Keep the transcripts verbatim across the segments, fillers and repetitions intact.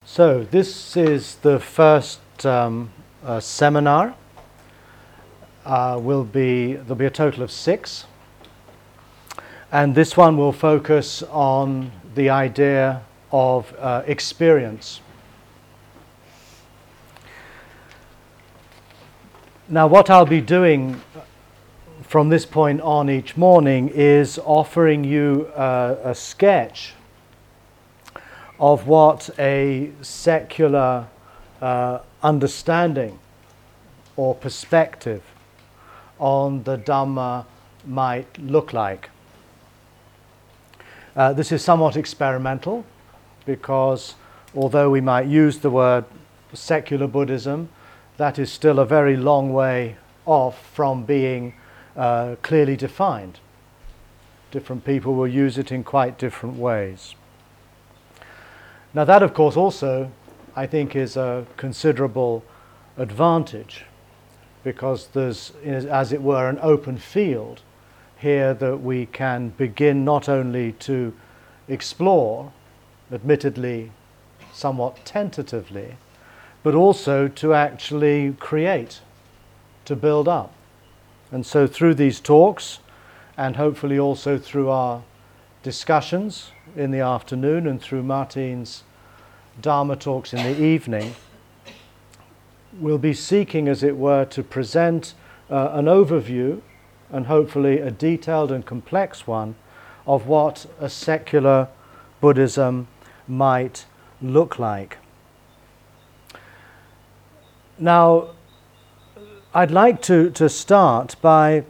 So this is the first um, uh, seminar. Uh, will be there'll be a total of six, and this one will focus on the idea of uh, experience. Now, what I'll be doing from this point on each morning is offering you uh, a sketch of what a secular uh, understanding or perspective on the Dhamma might look like. Uh, this is somewhat experimental because although we might use the word secular Buddhism, that is still a very long way off from being uh, clearly defined. Different people will use it in quite different ways. Now that, of course, also, I think, is a considerable advantage because there's, as it were, an open field here that we can begin not only to explore, admittedly somewhat tentatively, but also to actually create, to build up. And so through these talks, and hopefully also through our discussions in the afternoon and through Martin's Dharma talks in the evening, we'll be seeking, as it were, to present uh, an overview and hopefully a detailed and complex one of what a secular Buddhism might look like. Now, I'd like to, to start by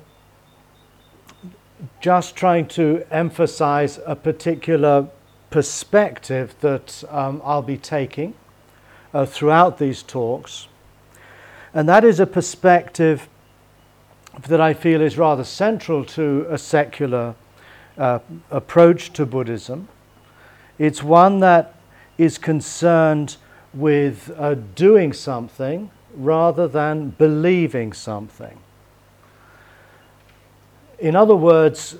just trying to emphasize a particular perspective that um, I'll be taking uh, throughout these talks. And that is a perspective that I feel is rather central to a secular uh, approach to Buddhism. It's one that is concerned with uh, doing something rather than believing something. In other words,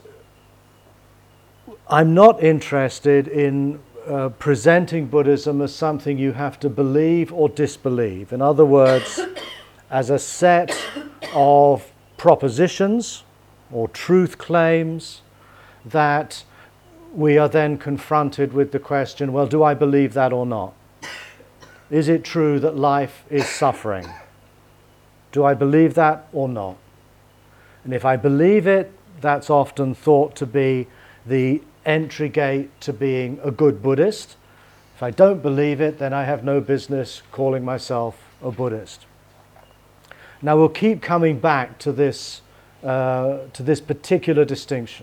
I'm not interested in uh, presenting Buddhism as something you have to believe or disbelieve. In other words, as a set of propositions or truth claims that we are then confronted with the question, well, do I believe that or not? Is it true that life is suffering? Do I believe that or not? And if I believe it, that's often thought to be the entry gate to being a good Buddhist. If I don't believe it, then I have no business calling myself a Buddhist. Now we'll keep coming back to this, uh, to this particular distinction.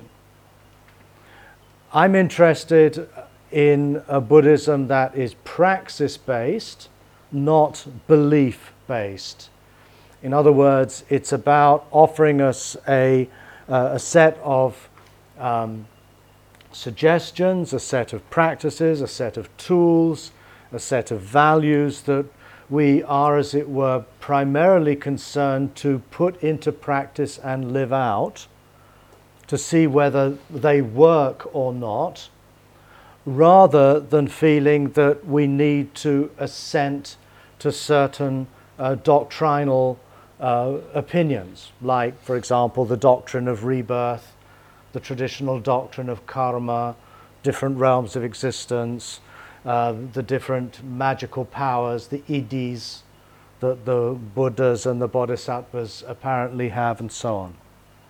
I'm interested in a Buddhism that is praxis-based, not belief-based. In other words, it's about offering us a, uh, a set of um, suggestions, a set of practices, a set of tools, a set of values that we are, as it were, primarily concerned to put into practice and live out, to see whether they work or not, rather than feeling that we need to assent to certain uh, doctrinal uh, opinions, like, for example, the doctrine of rebirth, the traditional doctrine of karma, different realms of existence, uh, the different magical powers, the iddhis that the Buddhas and the Bodhisattvas apparently have, and so on.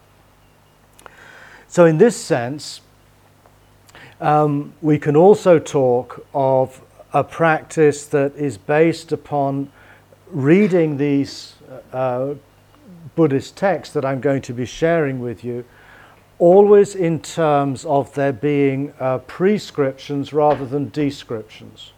So in this sense, um, we can also talk of a practice that is based upon reading these uh, Buddhist texts that I'm going to be sharing with you, always in terms of there being uh, prescriptions rather than descriptions.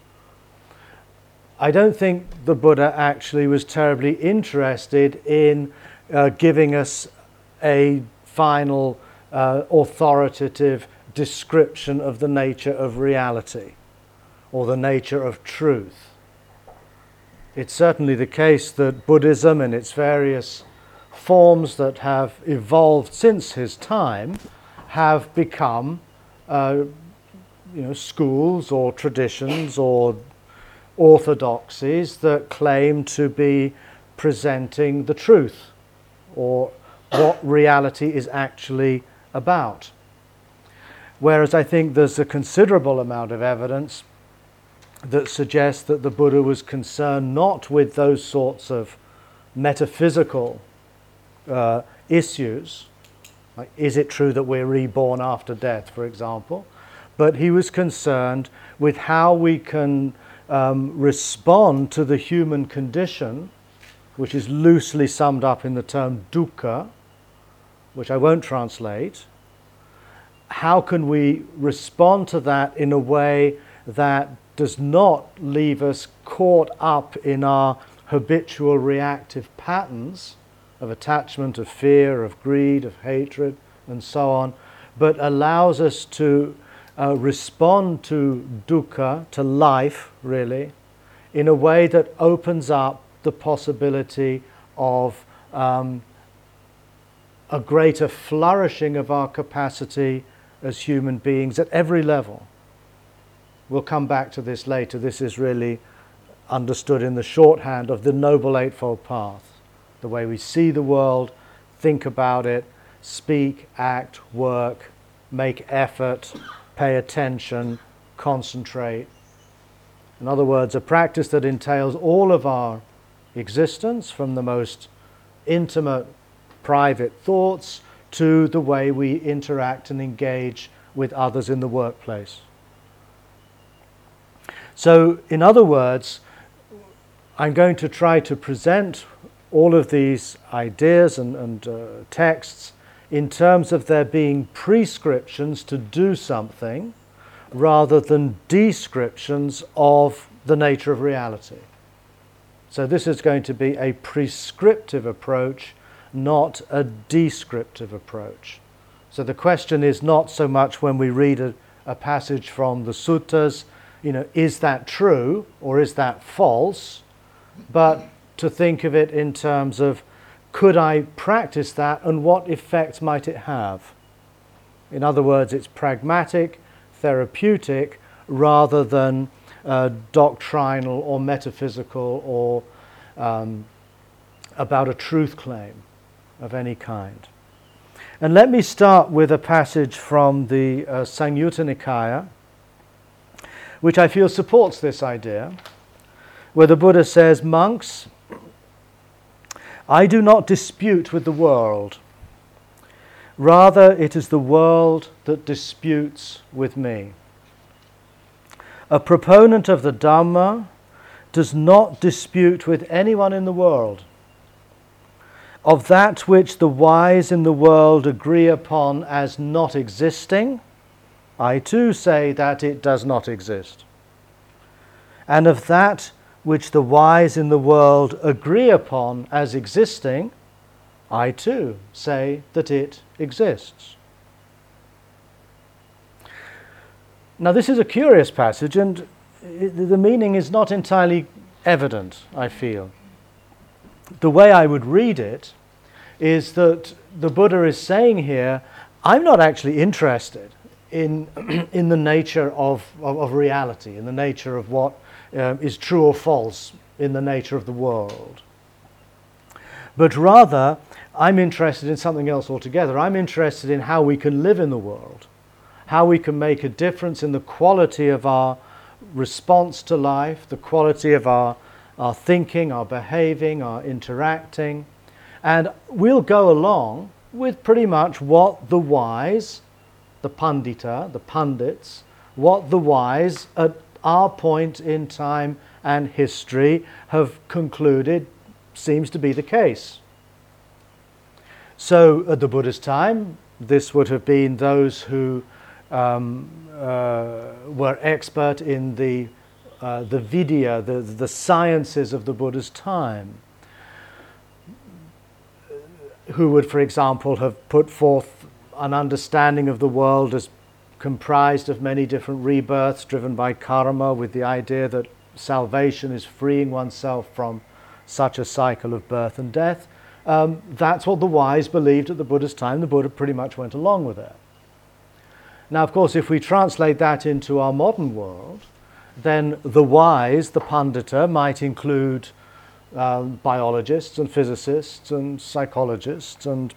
I don't think the Buddha actually was terribly interested in uh, giving us a final uh, authoritative description of the nature of reality or the nature of truth. It's certainly the case that Buddhism in its various forms that have evolved since his time have become uh, you know, schools or traditions or orthodoxies that claim to be presenting the truth or what reality is actually about. Whereas I think there's a considerable amount of evidence that suggests that the Buddha was concerned not with those sorts of metaphysical uh, issues, like is it true that we're reborn after death, for example, but he was concerned with how we can um, respond to the human condition, which is loosely summed up in the term dukkha, which I won't translate. How can we respond to that in a way that does not leave us caught up in our habitual reactive patterns of attachment, of fear, of greed, of hatred, and so on, but allows us to uh, respond to dukkha, to life, really, in a way that opens up the possibility of um, a greater flourishing of our capacity as human beings at every level. We'll come back to this later. This is really understood in the shorthand of the Noble Eightfold Path. The way we see the world, think about it, speak, act, work, make effort, pay attention, concentrate. In other words, a practice that entails all of our existence, from the most intimate, private thoughts to the way we interact and engage with others in the workplace. So, in other words, I'm going to try to present all of these ideas and, and uh, texts in terms of there being prescriptions to do something rather than descriptions of the nature of reality. So this is going to be a prescriptive approach, not a descriptive approach. So the question is not so much when we read a, a passage from the suttas, you know, is that true or is that false? But to think of it in terms of, could I practice that and what effect might it have? In other words, it's pragmatic, therapeutic, rather than uh, doctrinal or metaphysical or um, about a truth claim of any kind. And let me start with a passage from the uh, Samyutta Nikaya, which I feel supports this idea, where the Buddha says, "Monks, I do not dispute with the world. Rather, it is the world that disputes with me. A proponent of the Dhamma does not dispute with anyone in the world. Of that which the wise in the world agree upon as not existing, I too say that it does not exist. And of that which the wise in the world agree upon as existing, I too say that it exists." Now this is a curious passage, and the meaning is not entirely evident, I feel. The way I would read it is that the Buddha is saying here, I'm not actually interested in, in the nature of, of, of reality, in the nature of what uh, is true or false in the nature of the world. But rather, I'm interested in something else altogether. I'm interested in how we can live in the world, how we can make a difference in the quality of our response to life, the quality of our, our thinking, our behaving, our interacting. And we'll go along with pretty much what the wise, the pandita, the pundits, what the wise at our point in time and history have concluded seems to be the case. So at the Buddha's time, this would have been those who um, uh, were expert in the, uh, the vidya, the, the sciences of the Buddha's time, who would, for example, have put forth an understanding of the world as comprised of many different rebirths driven by karma, with the idea that salvation is freeing oneself from such a cycle of birth and death. Um, that's what the wise believed at the Buddha's time. The Buddha pretty much went along with it. Now, of course, if we translate that into our modern world, then the wise, the pandita, might include um, biologists and physicists and psychologists and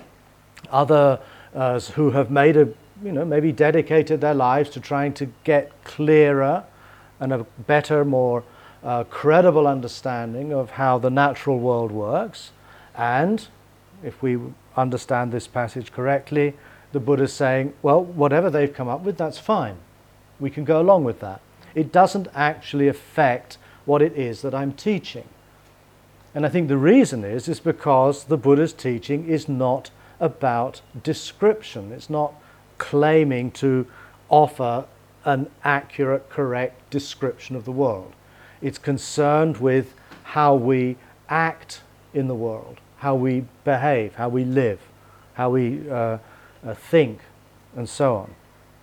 other uh, who have made a, you know, maybe dedicated their lives to trying to get clearer and a better, more uh, credible understanding of how the natural world works. And if we understand this passage correctly, the Buddha's saying, well, whatever they've come up with, that's fine. We can go along with that. It doesn't actually affect what it is that I'm teaching. And I think the reason is, is because the Buddha's teaching is not about description. It's not claiming to offer an accurate, correct description of the world. It's concerned with how we act in the world, how we behave, how we live, how we uh, uh, think, and so on.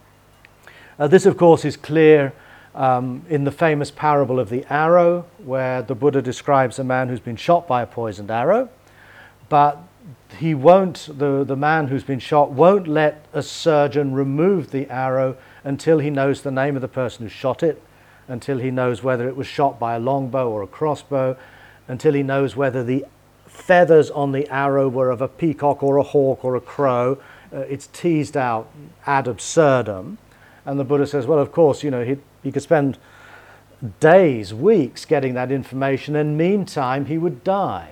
Uh, this, of course, is clear um, in the famous parable of the arrow, where the Buddha describes a man who's been shot by a poisoned arrow, but he won't, the, the man who's been shot won't let a surgeon remove the arrow until he knows the name of the person who shot it, until he knows whether it was shot by a longbow or a crossbow, until he knows whether the feathers on the arrow were of a peacock or a hawk or a crow. Uh, it's teased out ad absurdum. And the Buddha says, well, of course, you know, he, he could spend days, weeks getting that information, and meantime he would die.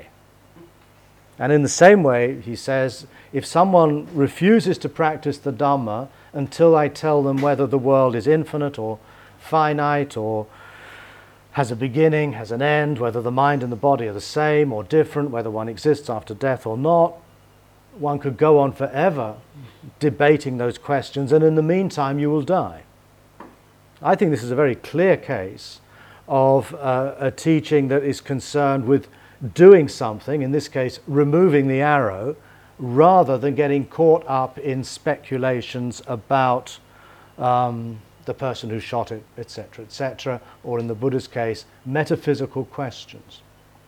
And in the same way, he says, if someone refuses to practice the Dhamma until I tell them whether the world is infinite or finite or has a beginning, has an end, whether the mind and the body are the same or different, whether one exists after death or not, one could go on forever debating those questions, and in the meantime you will die. I think this is a very clear case of uh, a teaching that is concerned with doing something, in this case removing the arrow, rather than getting caught up in speculations about um, the person who shot it, et cetera, et cetera, or in the Buddha's case, metaphysical questions.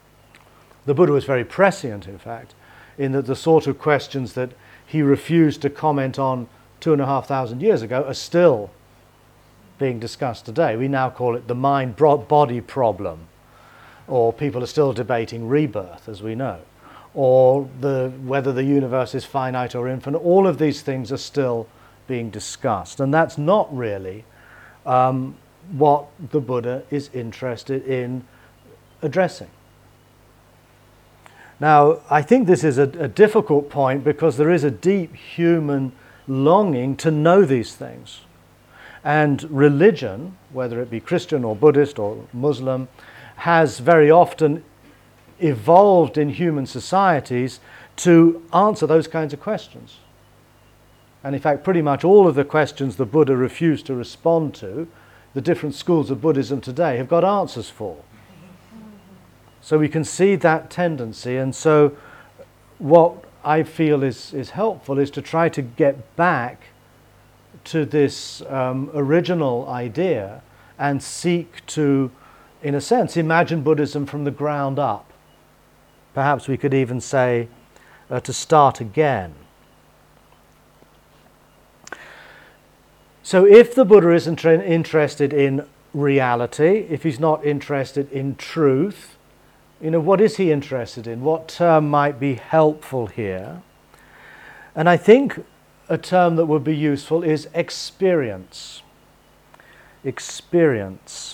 The Buddha was very prescient, in fact, in that the sort of questions that he refused to comment on two and a half thousand years ago are still being discussed today. We now call it the mind-body problem, or people are still debating rebirth, as we know, or the, whether the universe is finite or infinite. All of these things are still being discussed, and that's not really um, what the Buddha is interested in addressing. Now, I think this is a, a difficult point because there is a deep human longing to know these things. And religion, whether it be Christian or Buddhist or Muslim, has very often evolved in human societies to answer those kinds of questions. And in fact, pretty much all of the questions the Buddha refused to respond to, the different schools of Buddhism today have got answers for. So we can see that tendency, and so what I feel is, is helpful is to try to get back to this um, original idea and seek to, in a sense, imagine Buddhism from the ground up. Perhaps we could even say uh, to start again. So if the Buddha isn't interested in reality, if he's not interested in truth, you know, what is he interested in? What term might be helpful here? And I think a term that would be useful is experience. Experience.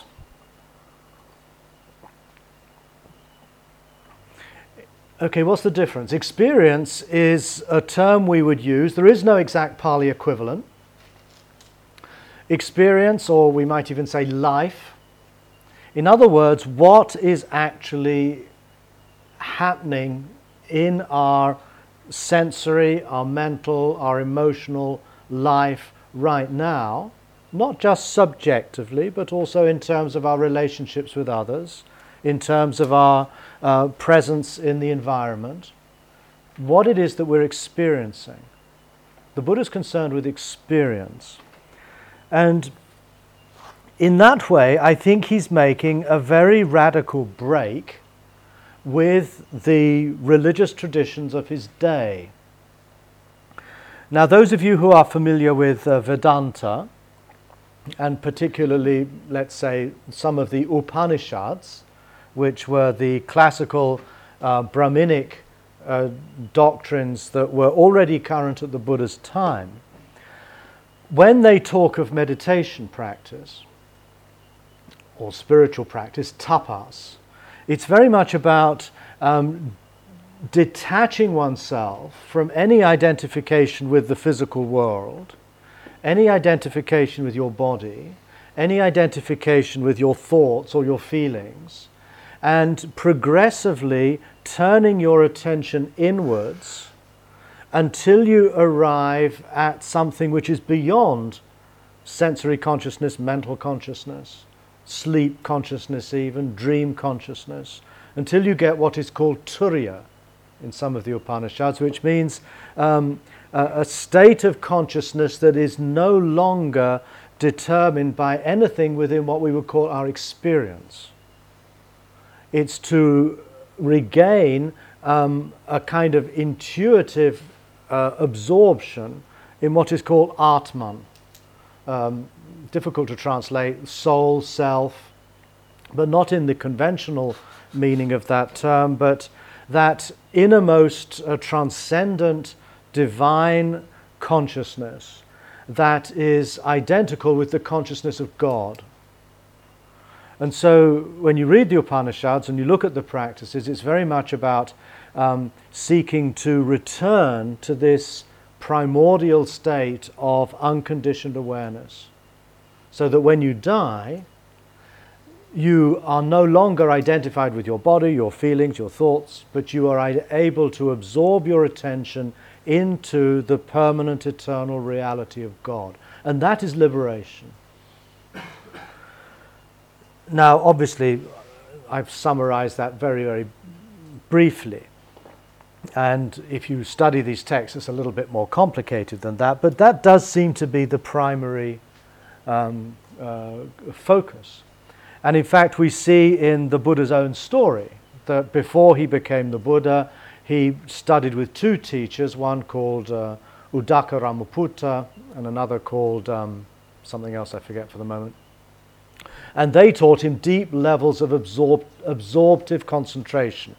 Okay, what's the difference? Experience is a term we would use. There is no exact Pali equivalent. Experience, or we might even say life. In other words, what is actually happening in our sensory, our mental, our emotional life right now, not just subjectively, but also in terms of our relationships with others, in terms of our uh, presence in the environment, what it is that we're experiencing. The Buddha is concerned with experience. And in that way, I think he's making a very radical break with the religious traditions of his day. Now, those of you who are familiar with uh, Vedanta and particularly, let's say, some of the Upanishads, which were the classical uh, Brahminic uh, doctrines that were already current at the Buddha's time, when they talk of meditation practice or spiritual practice, tapas, it's very much about um, detaching oneself from any identification with the physical world, any identification with your body, any identification with your thoughts or your feelings, and progressively turning your attention inwards until you arrive at something which is beyond sensory consciousness, mental consciousness, sleep consciousness even, dream consciousness, until you get what is called turiya in some of the Upanishads, which means um, a, a state of consciousness that is no longer determined by anything within what we would call our experience. It's to regain um, a kind of intuitive uh, absorption in what is called Atman. Um, difficult to translate, soul, self, but not in the conventional meaning of that term, but that innermost uh, transcendent divine consciousness that is identical with the consciousness of God. And so when you read the Upanishads and you look at the practices, it's very much about um, seeking to return to this primordial state of unconditioned awareness, so that when you die, you are no longer identified with your body, your feelings, your thoughts, but you are able to absorb your attention into the permanent, eternal reality of God. And that is liberation. Now, obviously, I've summarized that very, very briefly. And if you study these texts, it's a little bit more complicated than that, but that does seem to be the primary um, uh, focus. And in fact, we see in the Buddha's own story that before he became the Buddha, he studied with two teachers, one called uh, Uddaka Ramaputta and another called um, something else I forget for the moment. And they taught him deep levels of absorb- absorptive concentration.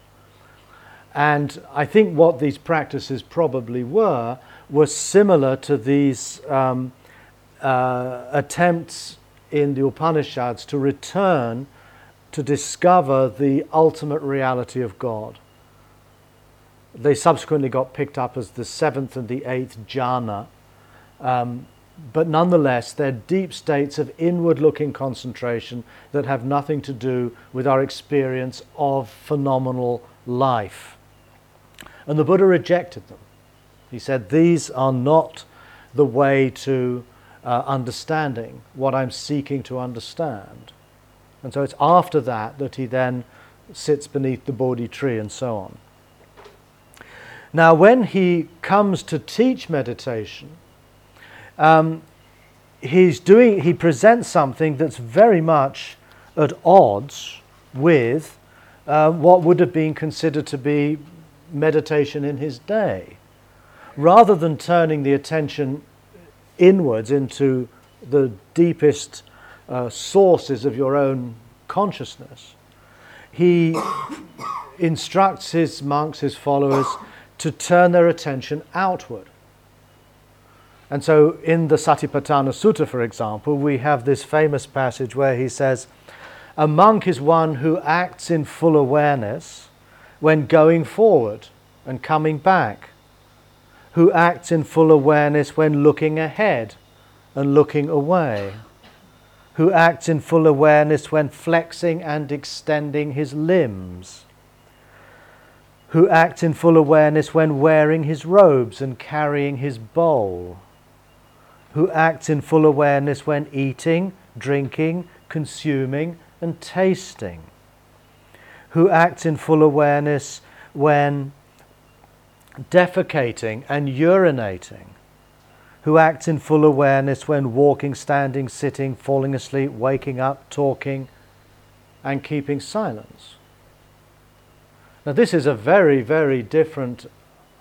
And I think what these practices probably were, were similar to these um, uh, attempts in the Upanishads to return to discover the ultimate reality of God. They subsequently got picked up as the seventh and the eighth jhana, um, but nonetheless they're deep states of inward-looking concentration that have nothing to do with our experience of phenomenal life. And the Buddha rejected them. He said, these are not the way to uh, understanding what I'm seeking to understand. And so it's after that that he then sits beneath the Bodhi tree and so on. Now, when he comes to teach meditation, um, he's doing, he presents something that's very much at odds with uh, what would have been considered to be meditation in his day. Rather than turning the attention inwards into the deepest uh, sources of your own consciousness, he instructs his monks, his followers, to turn their attention outward. And so in the Satipatthana Sutta, for example, we have this famous passage where he says, a monk is one who acts in full awareness when going forward and coming back, who acts in full awareness when looking ahead and looking away, who acts in full awareness when flexing and extending his limbs, who acts in full awareness when wearing his robes and carrying his bowl, who acts in full awareness when eating, drinking, consuming, and tasting, who acts in full awareness when defecating and urinating, who acts in full awareness when walking, standing, sitting, falling asleep, waking up, talking, and keeping silence. Now, this is a very, very different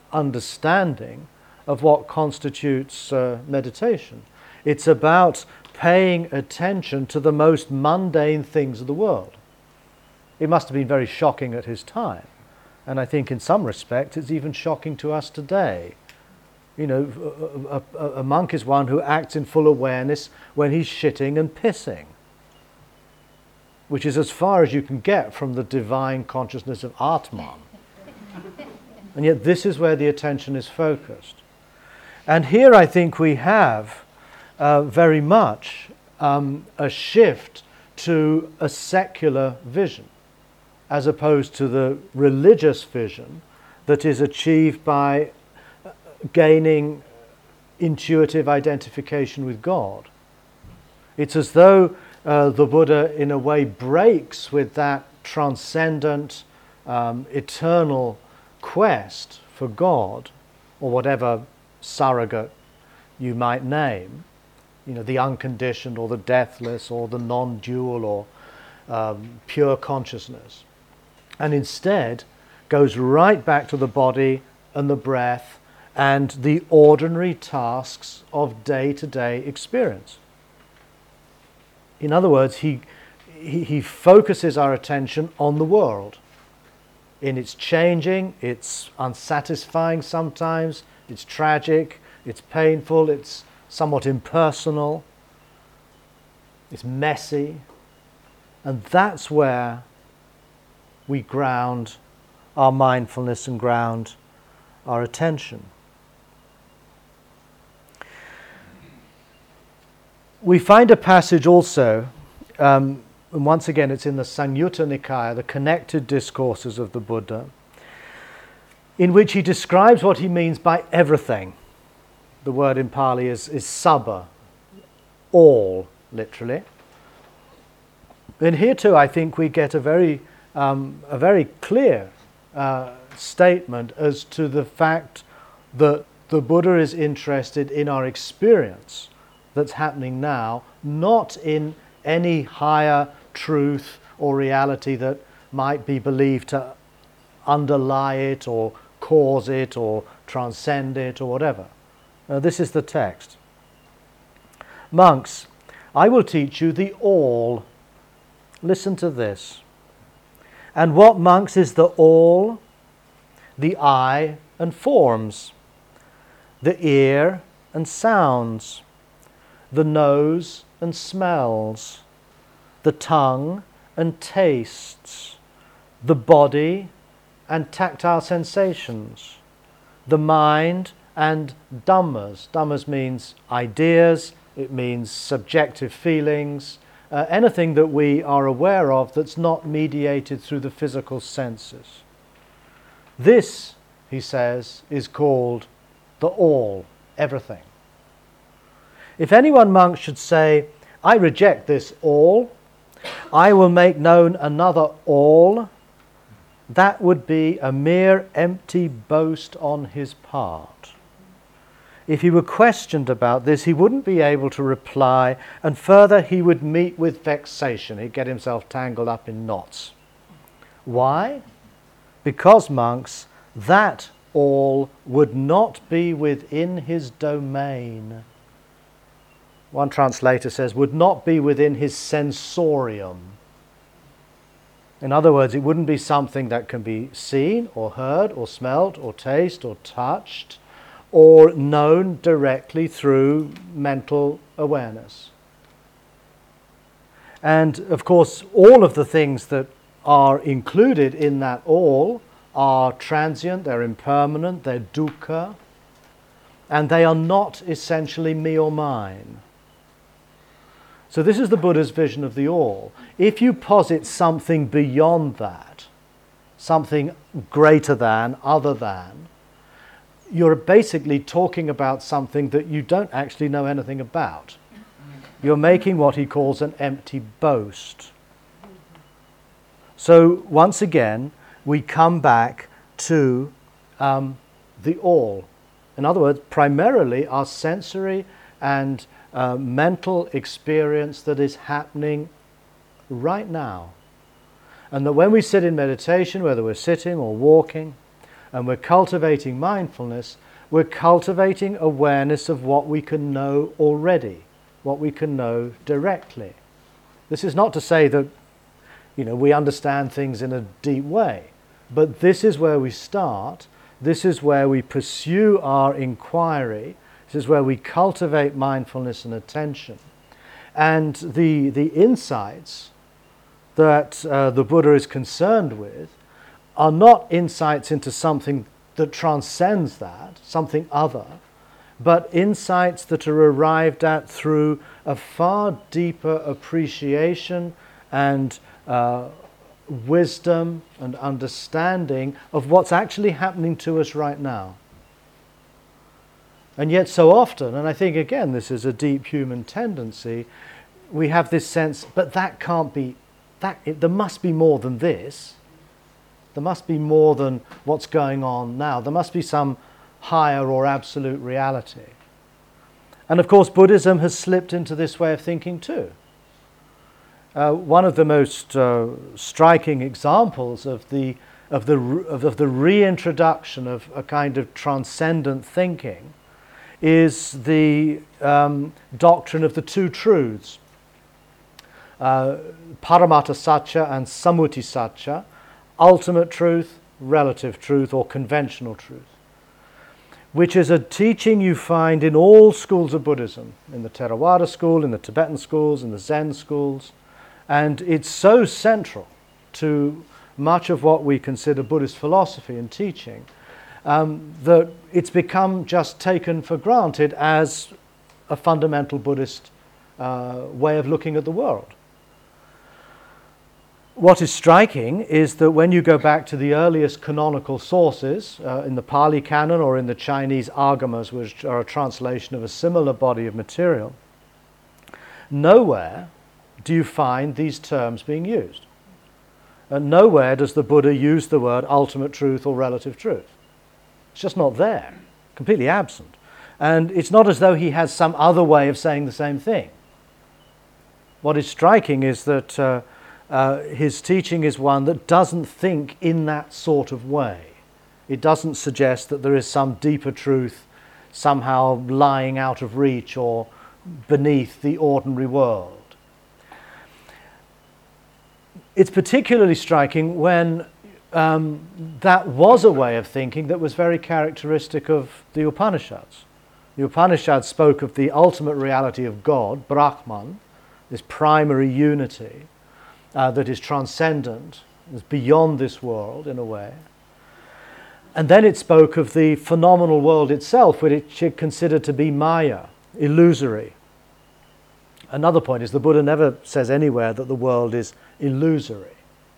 understanding of what constitutes uh, meditation. It's about paying attention to the most mundane things of the world. It must have been very shocking at his time, and I think in some respects it's even shocking to us today. You know, a, a, a monk is one who acts in full awareness when he's shitting and pissing, which is as far as you can get from the divine consciousness of Atman. And yet this is where the attention is focused. And here I think we have uh, very much um, a shift to a secular vision, as opposed to the religious vision that is achieved by gaining intuitive identification with God. It's as though uh, the Buddha in a way breaks with that transcendent, um, eternal quest for God, or whatever surrogate you might name, you know, the unconditioned or the deathless or the non-dual or um, pure consciousness, and instead goes right back to the body and the breath and the ordinary tasks of day-to-day experience. In other words, he, he, he focuses our attention on the world. In its changing, it's unsatisfying sometimes, it's tragic, it's painful, it's somewhat impersonal, it's messy, and that's where we ground our mindfulness and ground our attention. We find a passage also, um, and once again it's in the Samyutta Nikaya, the connected discourses of the Buddha, in which he describes what he means by everything. The word in Pali is, is sabba, all, literally. And here too I think we get a very, um, a very clear uh, statement as to the fact that the Buddha is interested in our experience that's happening now, not in any higher truth or reality that might be believed to underlie it or cause it or transcend it or whatever. Uh, this is the text. Monks, I will teach you the all. Listen to this. And what, monks, is the all? The eye and forms, the ear and sounds, the nose and smells, the tongue and tastes, the body and tactile sensations, the mind and dhammas. Dhammas means ideas, it means subjective feelings, uh, anything that we are aware of that's not mediated through the physical senses. This, he says, is called the all, everything. If any one monk should say, I reject this all, I will make known another all, that would be a mere empty boast on his part. If he were questioned about this, he wouldn't be able to reply, and further he would meet with vexation. He'd get himself tangled up in knots. Why? Because, monks, that all would not be within his domain. One translator says, would not be within his sensorium. In other words, it wouldn't be something that can be seen or heard or smelt or tasted or touched or known directly through mental awareness. And of course, all of the things that are included in that all are transient, they're impermanent, they're dukkha, and they are not essentially me or mine. So this is the Buddha's vision of the all. If you posit something beyond that, something greater than, other than, you're basically talking about something that you don't actually know anything about. You're making what he calls an empty boast. So once again, we come back to um, the all. In other words, primarily our sensory and uh, mental experience that is happening right now. And that when we sit in meditation, whether we're sitting or walking, and we're cultivating mindfulness, we're cultivating awareness of what we can know already, what we can know directly. This is not to say that, you know, we understand things in a deep way, but this is where we start. This is where we pursue our inquiry. This is where we cultivate mindfulness and attention. And the, the insights that uh, the Buddha is concerned with are not insights into something that transcends that, something other, but insights that are arrived at through a far deeper appreciation and uh, wisdom and understanding of what's actually happening to us right now. And yet so often, and I think again this is a deep human tendency, we have this sense, but that can't be, that it, there must be more than this. There must be more than what's going on now. There must be some higher or absolute reality. And of course Buddhism has slipped into this way of thinking too. Uh, one of the most uh, striking examples of the, of, the, of, of the reintroduction of a kind of transcendent thinking is the um, doctrine of the two truths, uh, Paramata Satya and Sammuti Satya, ultimate truth, relative truth, or conventional truth, which is a teaching you find in all schools of Buddhism, in the Theravada school, in the Tibetan schools, in the Zen schools, and it's so central to much of what we consider Buddhist philosophy and teaching um, that it's become just taken for granted as a fundamental Buddhist uh, way of looking at the world. What is striking is that when you go back to the earliest canonical sources, uh, in the Pali Canon or in the Chinese Agamas, which are a translation of a similar body of material, nowhere do you find these terms being used. And nowhere does the Buddha use the word ultimate truth or relative truth. It's just not there, completely absent. And it's not as though he has some other way of saying the same thing. What is striking is that uh, uh, his teaching is one that doesn't think in that sort of way. It doesn't suggest that there is some deeper truth somehow lying out of reach or beneath the ordinary world. It's particularly striking when um, that was a way of thinking that was very characteristic of the Upanishads. The Upanishads spoke of the ultimate reality of God, Brahman, this primary unity uh, that is transcendent, is beyond this world in a way. And then it spoke of the phenomenal world itself, which it considered to be Maya, illusory. Another point is the Buddha never says anywhere that the world is illusory.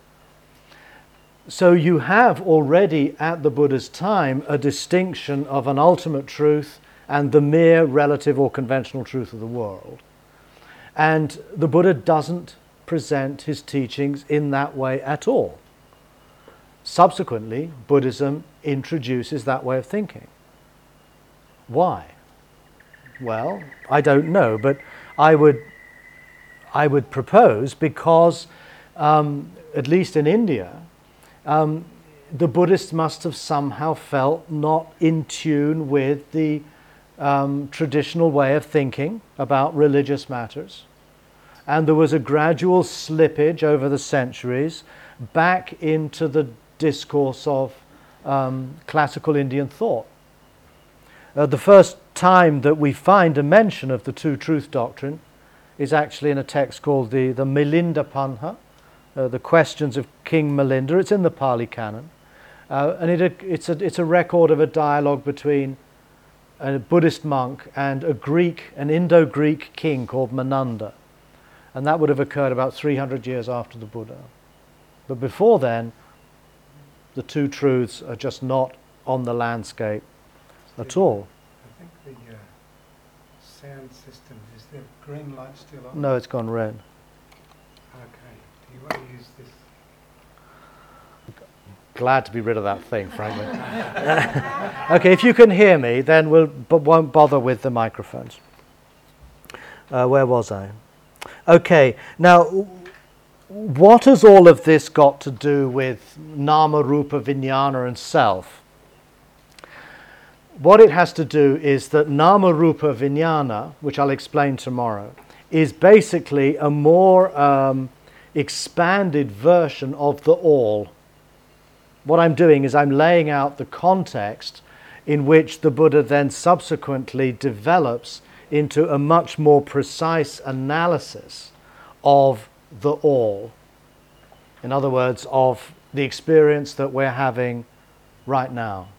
So you have already at the Buddha's time a distinction of an ultimate truth and the mere relative or conventional truth of the world. And the Buddha doesn't present his teachings in that way at all. Subsequently, Buddhism introduces that way of thinking. Why? Well, I don't know, but I would, I would propose because, um, at least in India, um, the Buddhists must have somehow felt not in tune with the um, traditional way of thinking about religious matters. And there was a gradual slippage over the centuries back into the discourse of um, classical Indian thought. Uh, the first time that we find a mention of the two truth doctrine is actually in a text called the, the Milinda Panha, uh, the questions of King Milinda. It's in the Pali Canon. Uh, and it, it's, a, it's a record of a dialogue between a Buddhist monk and a Greek, an Indo-Greek king called Menanda. And that would have occurred about three hundred years after the Buddha. But before then, the two truths are just not on the landscape at all. I think the uh, sound system, is the green light still on? No, it's gone red. Okay. Do you want to use this? Glad to be rid of that thing, frankly. Okay, if you can hear me, then we'll but won't bother with the microphones. Uh, where was I? Okay, now what has all of this got to do with nama, rupa, vijnana and self? what it has to do is that Nama Rupa Vijnana, which I'll explain tomorrow, is basically a more um, expanded version of the all. What I'm doing is I'm laying out the context in which the Buddha then subsequently develops into a much more precise analysis of the all. In other words, of the experience that we're having right now.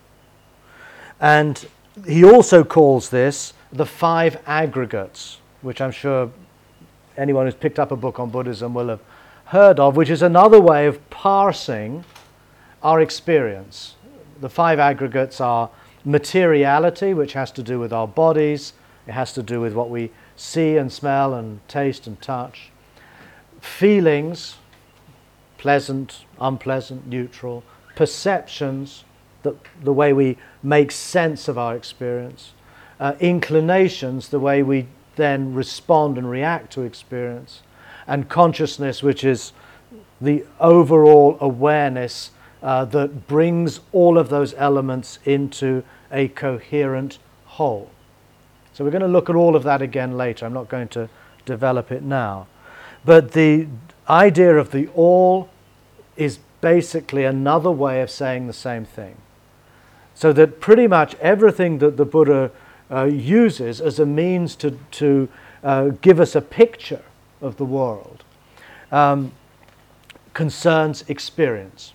And he also calls this the five aggregates, which I'm sure anyone who's picked up a book on Buddhism will have heard of, which is another way of parsing our experience. The five aggregates are materiality, which has to do with our bodies. It has to do with what we see and smell and taste and touch. Feelings, pleasant, unpleasant, neutral. Perceptions, the, the way we make sense of our experience. Uh, inclinations, the way we then respond and react to experience. And consciousness, which is the overall awareness uh, that brings all of those elements into a coherent whole. So we're going to look at all of that again later. I'm not going to develop it now. But the idea of the all is basically another way of saying the same thing. So that pretty much everything that the Buddha uh, uses as a means to, to uh, give us a picture of the world um, concerns experience.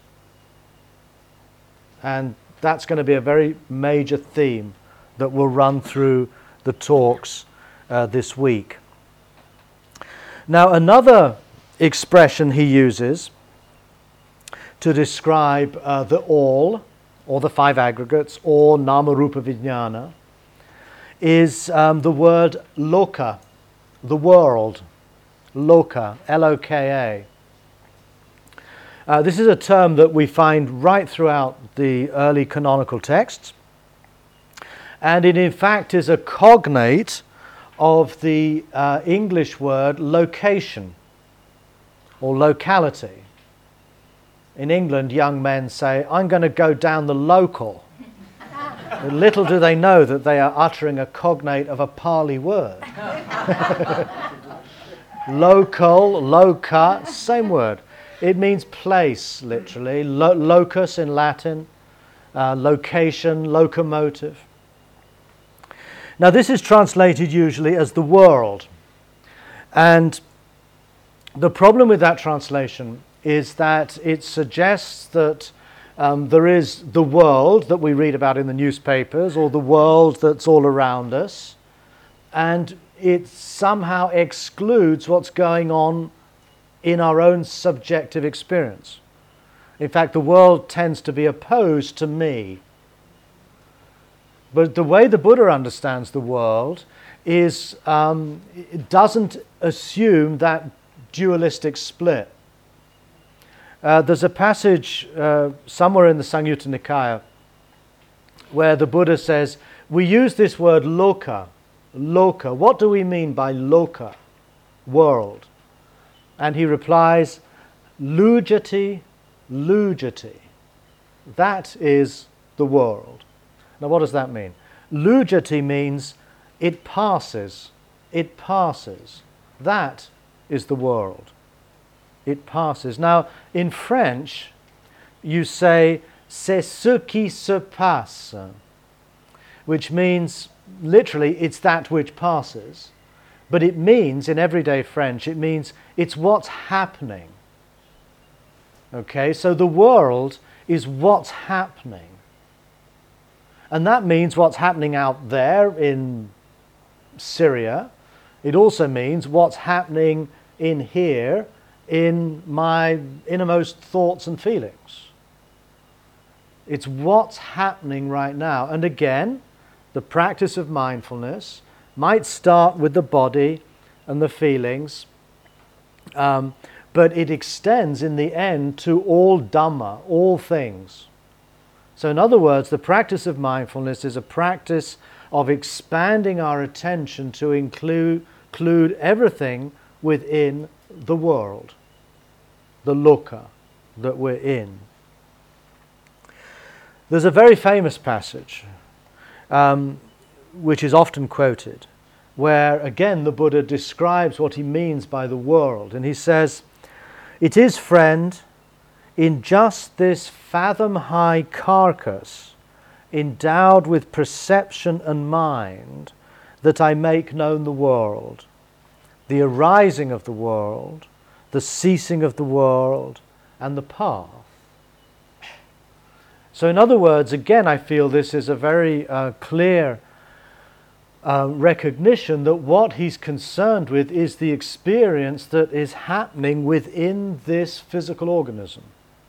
And that's going to be a very major theme that will run through the talks uh, this week. Now, another expression he uses to describe uh, the all, or the five aggregates, or Nama Rupa Vijnana, is um, the word loka, the world. Loka, L O K A. Uh, this is a term that we find right throughout the early canonical texts. And it in fact is a cognate of the uh, English word location or locality. In England, young men say, I'm going to go down the local. Little do they know that they are uttering a cognate of a Pali word. Local, loca, same word. It means place, literally. Lo- locus in Latin, uh, location, locomotive. Now this is translated usually as the world. And the problem with that translation is that it suggests that um, there is the world that we read about in the newspapers, or the world that's all around us, and it somehow excludes what's going on in our own subjective experience. In fact, the world tends to be opposed to me. But the way the Buddha understands the world is um, it doesn't assume that dualistic split. Uh, there's a passage uh, somewhere in the Samyutta Nikaya where the Buddha says, we use this word loka, loka. What do we mean by loka, world? And he replies, lujati, lujati. That is the world. Now what does that mean? Lujati means it passes, it passes. That is the world. It passes. Now in French you say c'est ce qui se passe, which means literally it's that which passes, but it means in everyday French it means it's what's happening. Okay, so the world is what's happening. And that means what's happening out there in Syria. It also means what's happening in here in my innermost thoughts and feelings. It's what's happening right now. And again, the practice of mindfulness might start with the body and the feelings, um, but it extends in the end to all Dhamma, all things. So in other words, the practice of mindfulness is a practice of expanding our attention to include, include everything within the world, the loka that we're in. There's a very famous passage um, which is often quoted, where again the Buddha describes what he means by the world. And he says, "It is, friend, in just this fathom-high carcass, endowed with perception and mind, that I make known the world, the arising of the world, the ceasing of the world, and the path." So in other words, again, I feel this is a very uh, clear uh, recognition that what he's concerned with is the experience that is happening within this physical organism.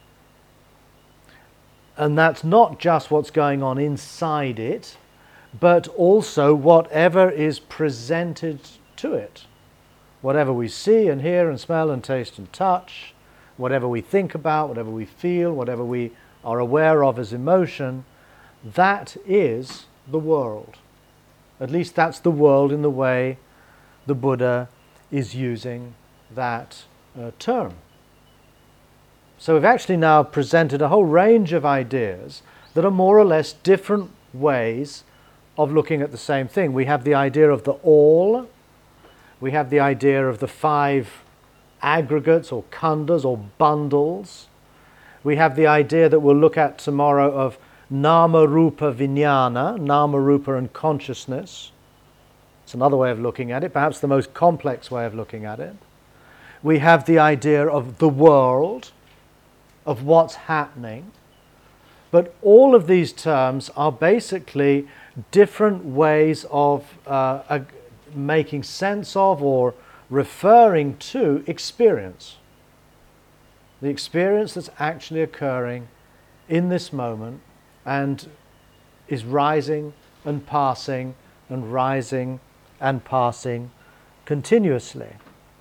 And that's not just what's going on inside it, but also whatever is presented to it. Whatever we see and hear and smell and taste and touch, whatever we think about, whatever we feel, whatever we are aware of as emotion, that is the world. At least that's the world in the way the Buddha is using that uh, term. So we've actually now presented a whole range of ideas that are more or less different ways of looking at the same thing. We have the idea of the all, we have the idea of the five aggregates or khandhas or bundles. We have the idea that we'll look at tomorrow of nama rupa vijnana, nama rupa and consciousness. It's another way of looking at it, perhaps the most complex way of looking at it. We have the idea of the world, of what's happening. But all of these terms are basically different ways of uh, uh, making sense of or referring to experience. The experience that's actually occurring in this moment and is rising and passing and rising and passing continuously.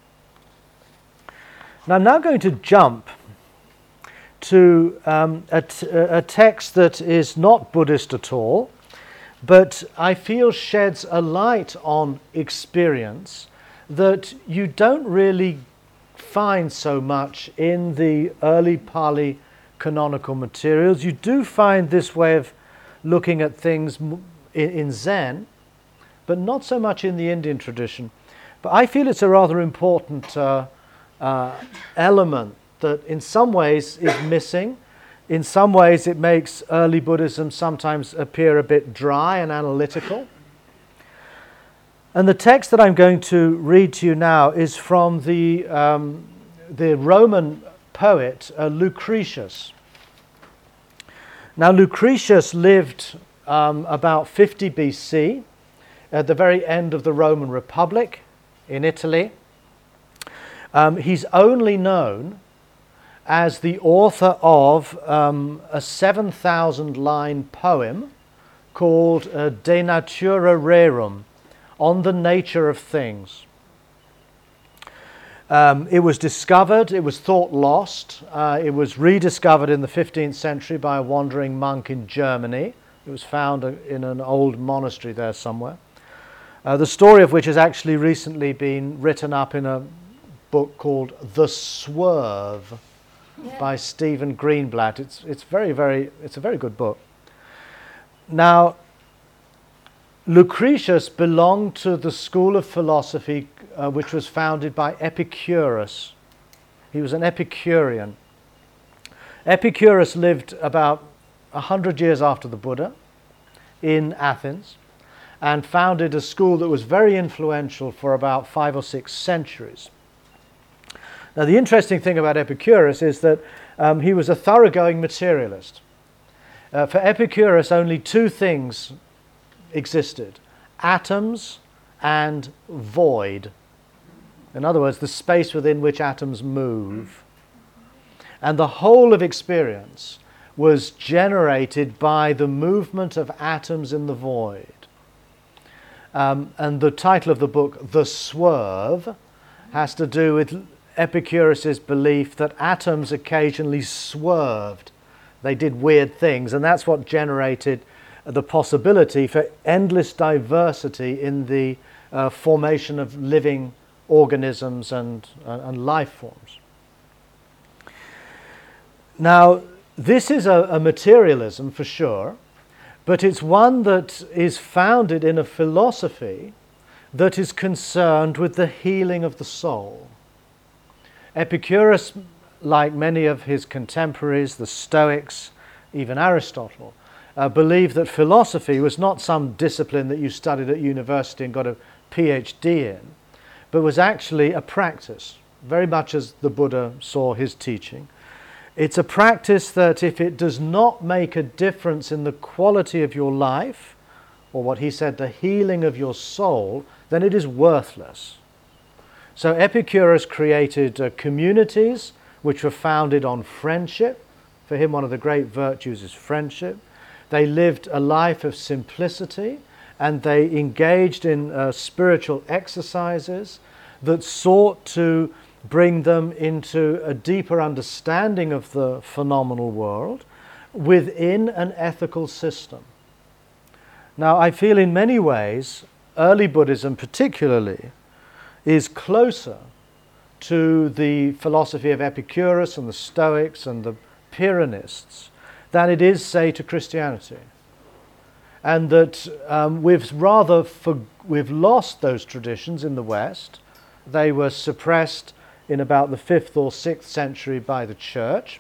Now I'm now going to jump to um, a, t- a text that is not Buddhist at all, but I feel sheds a light on experience that you don't really find so much in the early Pali canonical materials. You do find this way of looking at things in, in Zen, but not so much in the Indian tradition. But I feel it's a rather important uh, uh, element that in some ways is missing. In some ways it makes early Buddhism sometimes appear a bit dry and analytical. And the text that I'm going to read to you now is from the, um, the Roman poet uh, Lucretius. Now Lucretius lived um, about fifty B C at the very end of the Roman Republic in Italy. Um, he's only known as the author of um, a seven thousand line poem called uh, De Natura Rerum, On the Nature of Things. Um, it was discovered, it was thought lost, uh, it was rediscovered in the fifteenth century by a wandering monk in Germany. It was found in an old monastery there somewhere. Uh, the story of which has actually recently been written up in a book called The Swerve yeah. by Stephen Greenblatt. It's it's very, very, it's a very good book. Now, Lucretius belonged to the school of philosophy uh, which was founded by Epicurus. He was an Epicurean. Epicurus lived about a hundred years after the Buddha in Athens and founded a school that was very influential for about five or six centuries. Now, the interesting thing about Epicurus is that um, he was a thoroughgoing materialist. Uh, for Epicurus, only two things existed: atoms and void. In other words, the space within which atoms move. And the whole of experience was generated by the movement of atoms in the void. Um, and the title of the book, The Swerve, has to do with Epicurus's belief that atoms occasionally swerved. They did weird things, and that's what generated the possibility for endless diversity in the uh, formation of living organisms and, uh, and life forms. Now, this is a, a materialism for sure, but it's one that is founded in a philosophy that is concerned with the healing of the soul. Epicurus, like many of his contemporaries, the Stoics, even Aristotle, uh, believed that philosophy was not some discipline that you studied at university and got a PhD in, but was actually a practice, very much as the Buddha saw his teaching. It's a practice that if it does not make a difference in the quality of your life, or what he said, the healing of your soul, then it is worthless. So Epicurus created uh, communities which were founded on friendship. For him, one of the great virtues is friendship. They lived a life of simplicity, and they engaged in uh, spiritual exercises that sought to bring them into a deeper understanding of the phenomenal world within an ethical system. Now, I feel in many ways, early Buddhism particularly, is closer to the philosophy of Epicurus and the Stoics and the Pyrrhonists than it is, say, to Christianity. And that um, we've rather, for, we've lost those traditions in the West. They were suppressed in about the fifth or sixth century by the Church,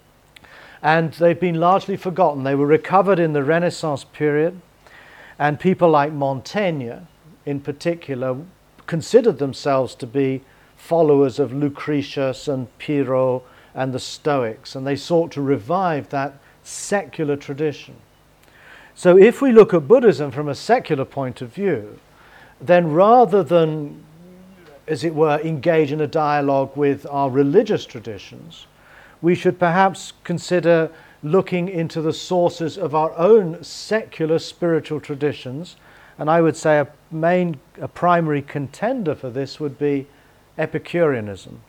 and they've been largely forgotten. They were recovered in the Renaissance period, and people like Montaigne, in particular, considered themselves to be followers of Lucretius and Pyrrho and the Stoics, and they sought to revive that secular tradition. So if we look at Buddhism from a secular point of view, then rather than, as it were, engage in a dialogue with our religious traditions, we should perhaps consider looking into the sources of our own secular spiritual traditions. And I would say a main, a primary contender for this would be Epicureanism.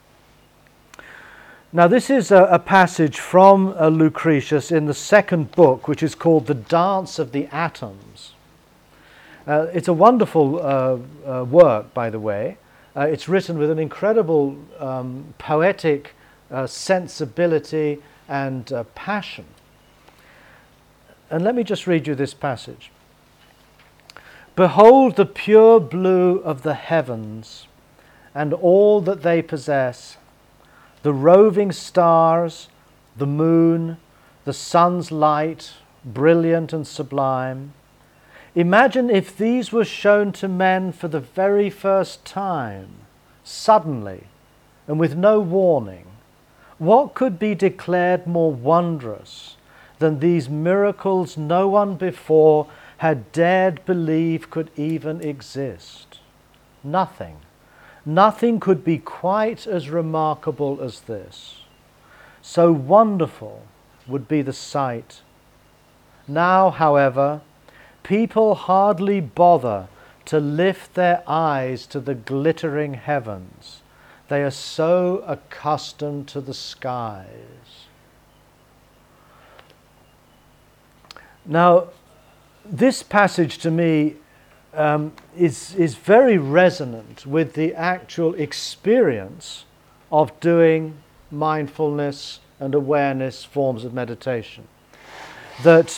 Now, this is a, a passage from uh, Lucretius in the second book, which is called The Dance of the Atoms. Uh, it's a wonderful uh, uh, work, by the way. Uh, it's written with an incredible um, poetic uh, sensibility and uh, passion. And let me just read you this passage. Behold the pure blue of the heavens and all that they possess, the roving stars, the moon, the sun's light, brilliant and sublime. Imagine if these were shown to men for the very first time, suddenly, and with no warning. What could be declared more wondrous than these miracles no one before had dared believe could even exist? Nothing. Nothing could be quite as remarkable as this. So wonderful would be the sight. Now, however, people hardly bother to lift their eyes to the glittering heavens. They are so accustomed to the skies. Now, this passage to me um, is, is very resonant with the actual experience of doing mindfulness and awareness forms of meditation. That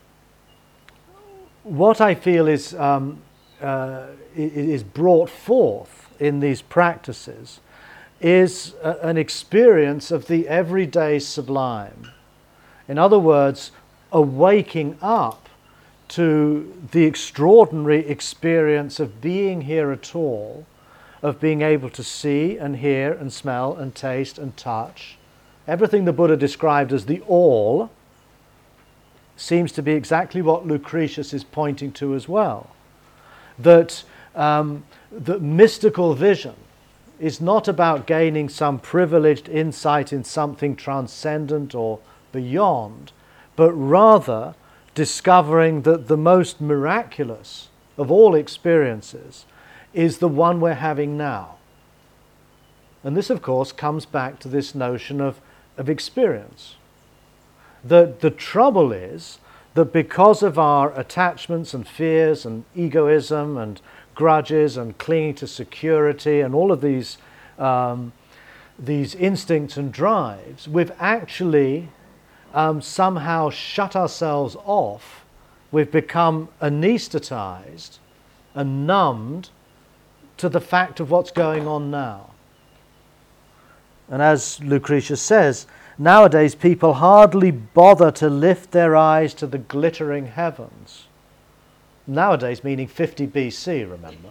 what I feel is, um, uh, is brought forth in these practices is a, an experience of the everyday sublime. In other words, a waking up to the extraordinary experience of being here at all, of being able to see and hear and smell and taste and touch. Everything the Buddha described as the all seems to be exactly what Lucretius is pointing to as well. That um, the mystical vision is not about gaining some privileged insight in something transcendent or beyond, but rather discovering that the most miraculous of all experiences is the one we're having now. And this, of course, comes back to this notion of, of experience. The, the trouble is that because of our attachments and fears and egoism and grudges and clinging to security and all of these, um, these instincts and drives, we've actually um, somehow shut ourselves off we've become anesthetized and numbed to the fact of what's going on now. And as Lucretius says, nowadays people hardly bother to lift their eyes to the glittering heavens. Nowadays meaning fifty B C, remember?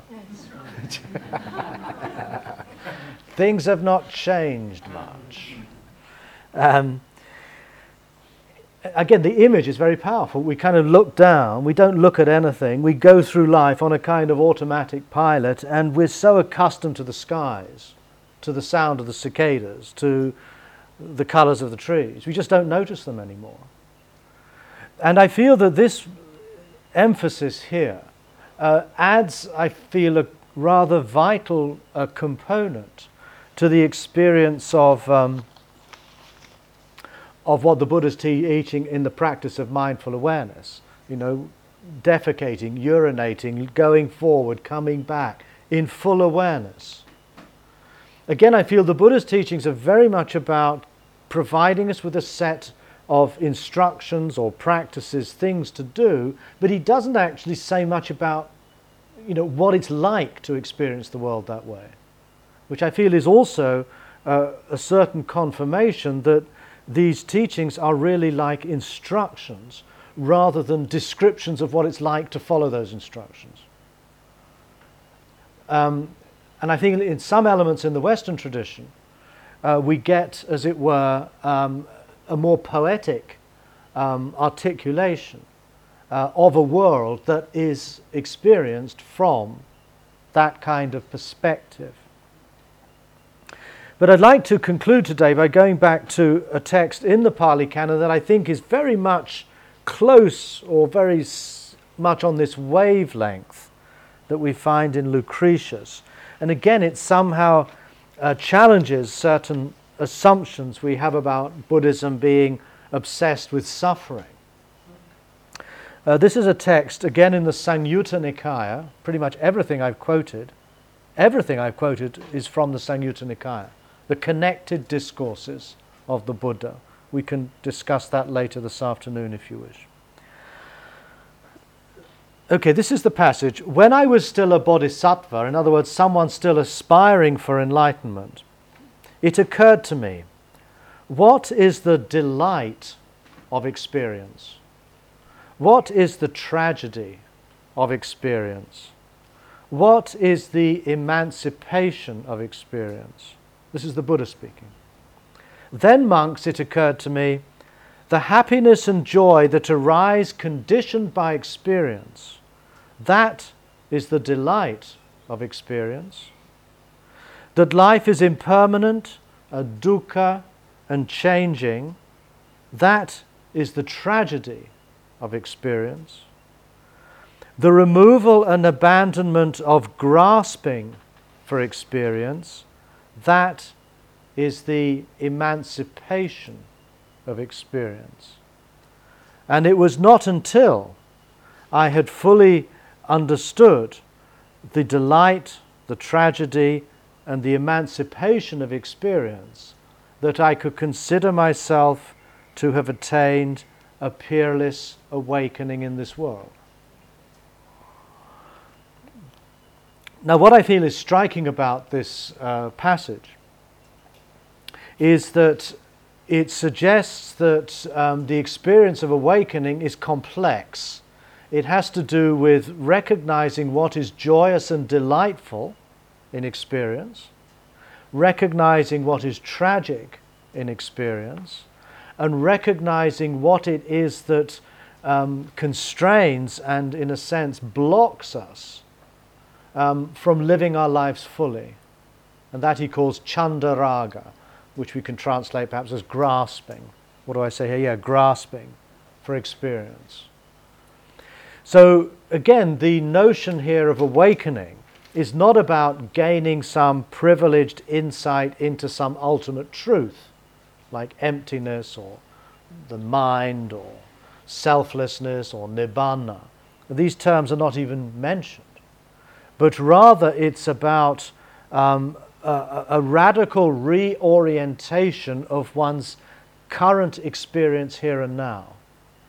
Things have not changed much. Um, again, the image is very powerful. We kind of look down, we don't look at anything, we go through life on a kind of automatic pilot, and we're so accustomed to the skies, to the sound of the cicadas, to the colours of the trees. We just don't notice them anymore. And I feel that this emphasis here uh, adds, I feel, a rather vital uh, component to the experience of um, of what the Buddha's teaching in the practice of mindful awareness. You know, defecating, urinating, going forward, coming back in full awareness. Again, I feel the Buddha's teachings are very much about providing us with a set of instructions or practices, things to do, but he doesn't actually say much about, you know, what it's like to experience the world that way, which I feel is also uh, a certain confirmation that these teachings are really like instructions rather than descriptions of what it's like to follow those instructions. Um, and I think in some elements in the Western tradition, uh, we get, as it were, um, a more poetic um, articulation uh, of a world that is experienced from that kind of perspective. But I'd like to conclude today by going back to a text in the Pali Canon that I think is very much close or very s- much on this wavelength that we find in Lucretius. And again, it somehow uh, challenges certain assumptions we have about Buddhism being obsessed with suffering. Uh, this is a text, again in the Samyutta Nikaya. Pretty much everything I've quoted, everything I've quoted is from the Samyutta Nikaya, the connected discourses of the Buddha. We can discuss that later this afternoon if you wish. Okay, this is the passage. When I was still a bodhisattva, in other words, someone still aspiring for enlightenment, it occurred to me, what is the delight of experience? What is the tragedy of experience? What is the emancipation of experience? This is the Buddha speaking. Then, monks, it occurred to me, the happiness and joy that arise conditioned by experience, that is the delight of experience. That life is impermanent, a dukkha, and changing, that is the tragedy of experience. The removal and abandonment of grasping for experience, that is the emancipation of experience. And it was not until I had fully understood the delight, the tragedy, and the emancipation of experience that I could consider myself to have attained a peerless awakening in this world. Now, what I feel is striking about this uh, passage is that it suggests that um, the experience of awakening is complex. It has to do with recognizing what is joyous and delightful in experience, recognizing what is tragic in experience, and recognizing what it is that um, constrains and, in a sense, blocks us um, from living our lives fully. And that he calls chandaraga, which we can translate perhaps as grasping. What do I say here? Yeah, grasping for experience. So again, the notion here of awakening is not about gaining some privileged insight into some ultimate truth, like emptiness or the mind or selflessness or nibbana. These terms are not even mentioned. But rather it's about um, a, a radical reorientation of one's current experience here and now.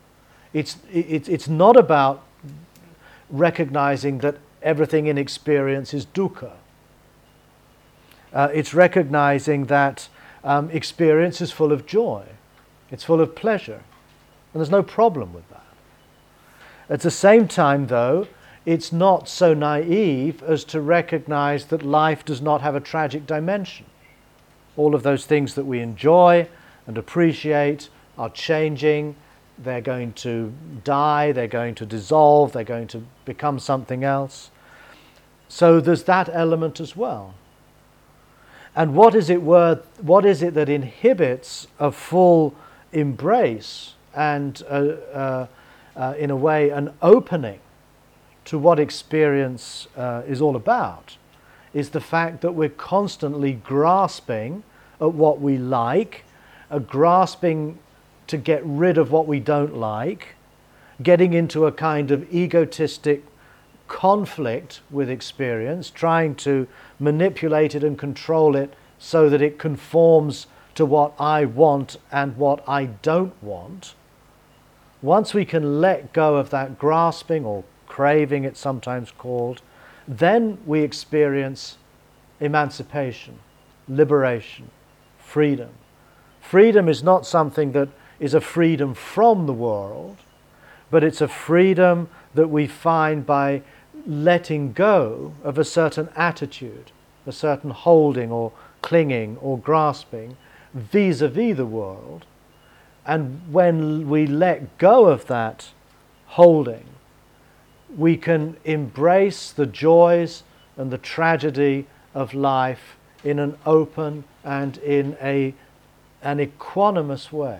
It's, it, it's not about recognizing that everything in experience is dukkha. Uh, it's recognizing that um, experience is full of joy. It's full of pleasure. And there's no problem with that. At the same time, though, it's not so naive as to recognize that life does not have a tragic dimension. All of those things that we enjoy and appreciate are changing. They're going to die, they're going to dissolve, they're going to become something else. So there's that element as well. And what is it worth, what is it that inhibits a full embrace and, uh, uh, uh, in a way, an opening to what experience uh, is all about? Is the fact that we're constantly grasping at what we like, uh, grasping to get rid of what we don't like, getting into a kind of egotistic conflict with experience, trying to manipulate it and control it so that it conforms to what I want and what I don't want. Once we can let go of that grasping, or craving it's sometimes called, then we experience emancipation, liberation, freedom. Freedom is not something that is a freedom from the world, but it's a freedom that we find by letting go of a certain attitude, a certain holding or clinging or grasping vis-a-vis the world. And when we let go of that holding, we can embrace the joys and the tragedy of life in an open and in a, an equanimous way.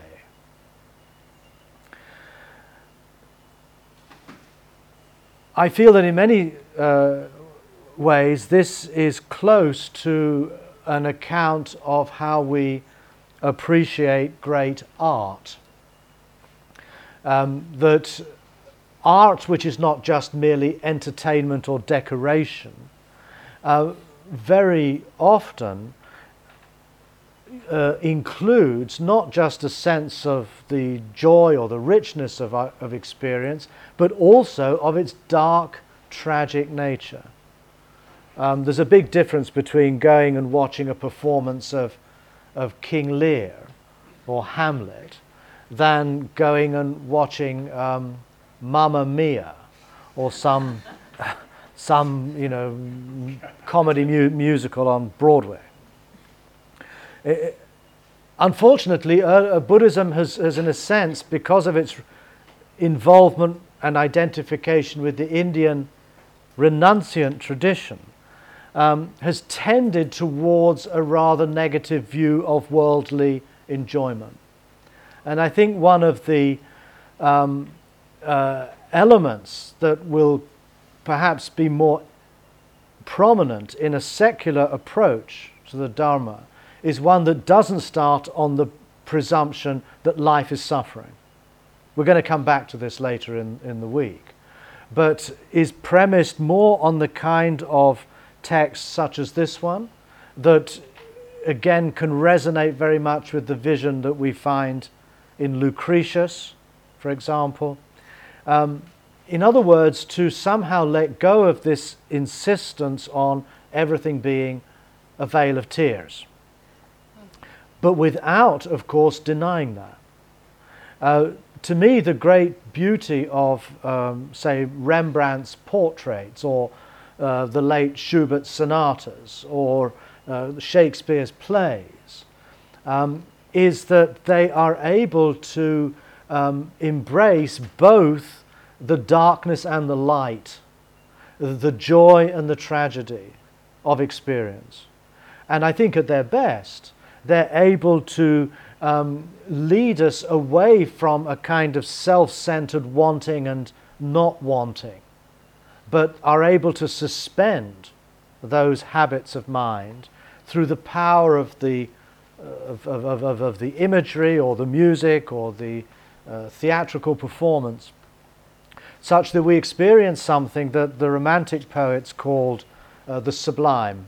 I feel that in many uh, ways this is close to an account of how we appreciate great art. Um, that art, which is not just merely entertainment or decoration, uh, very often uh, includes not just a sense of the joy or the richness of, uh, of experience, but also of its dark, tragic nature. Um, there's a big difference between going and watching a performance of, of King Lear or Hamlet than going and watching um, Mamma Mia or some, some you know, comedy mu- musical on Broadway. It, unfortunately, uh, Buddhism has, has, in a sense, because of its involvement and identification with the Indian renunciant tradition, um, has tended towards a rather negative view of worldly enjoyment. And I think one of the um, uh, elements that will perhaps be more prominent in a secular approach to the Dharma is one that doesn't start on the presumption that life is suffering. We're going to come back to this later in, in the week, but is premised more on the kind of texts such as this one that again can resonate very much with the vision that we find in Lucretius, for example. Um, in other words, to somehow let go of this insistence on everything being a vale of tears, but without, of course, denying that. Uh, to me, the great beauty of, um, say, Rembrandt's portraits, or uh, the late Schubert's sonatas, or uh, Shakespeare's plays, um, is that they are able to um, embrace both the darkness and the light, the joy and the tragedy of experience. And I think at their best, they're able to um, lead us away from a kind of self-centered wanting and not wanting, but are able to suspend those habits of mind through the power of the of, of, of, of the imagery or the music or the uh, theatrical performance, such that we experience something that the Romantic poets called uh, the sublime.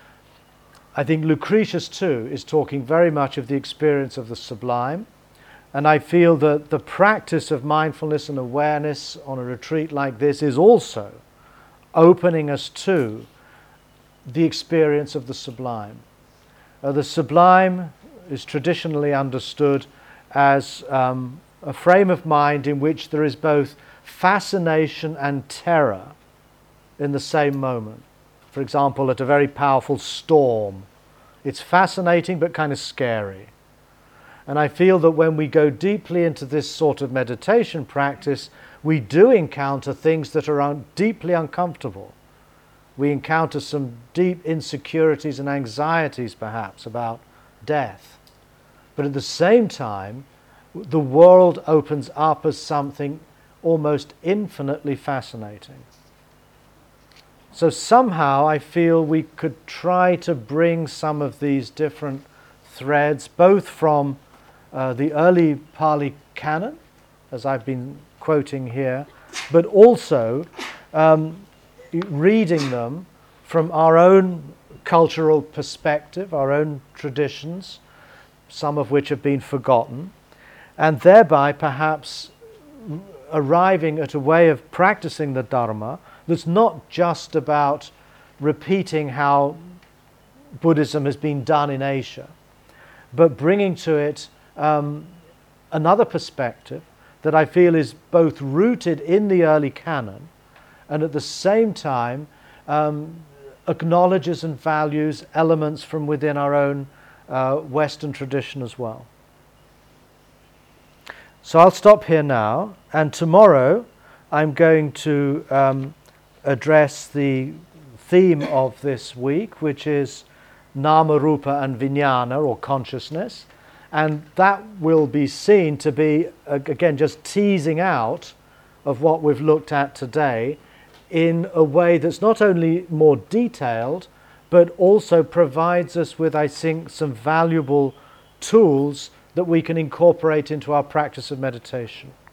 I think Lucretius too is talking very much of the experience of the sublime, And I feel that the practice of mindfulness and awareness on a retreat like this is also opening us to the experience of the sublime. Uh, the sublime is traditionally understood as um, a frame of mind in which there is both fascination and terror in the same moment. For example, at a very powerful storm, it's fascinating but kind of scary. And I feel that when we go deeply into this sort of meditation practice, we do encounter things that are un- deeply uncomfortable. We encounter some deep insecurities and anxieties, perhaps, about death. But at the same time, the world opens up as something almost infinitely fascinating. So somehow I feel we could try to bring some of these different threads, both from uh, the early Pali Canon, as I've been quoting here, but also um, reading them from our own cultural perspective, our own traditions, some of which have been forgotten, and thereby perhaps arriving at a way of practicing the Dharma that's not just about repeating how Buddhism has been done in Asia, but bringing to it um, another perspective that I feel is both rooted in the early canon and at the same time um, acknowledges and values elements from within our own uh, Western tradition as well. So I'll stop here now, and tomorrow I'm going to um, address the theme of this week, which is Nama, Rupa and Vijnana, or consciousness, and that will be seen to be, again, just teasing out of what we've looked at today in a way that's not only more detailed, but also provides us with, I think, some valuable tools that we can incorporate into our practice of meditation.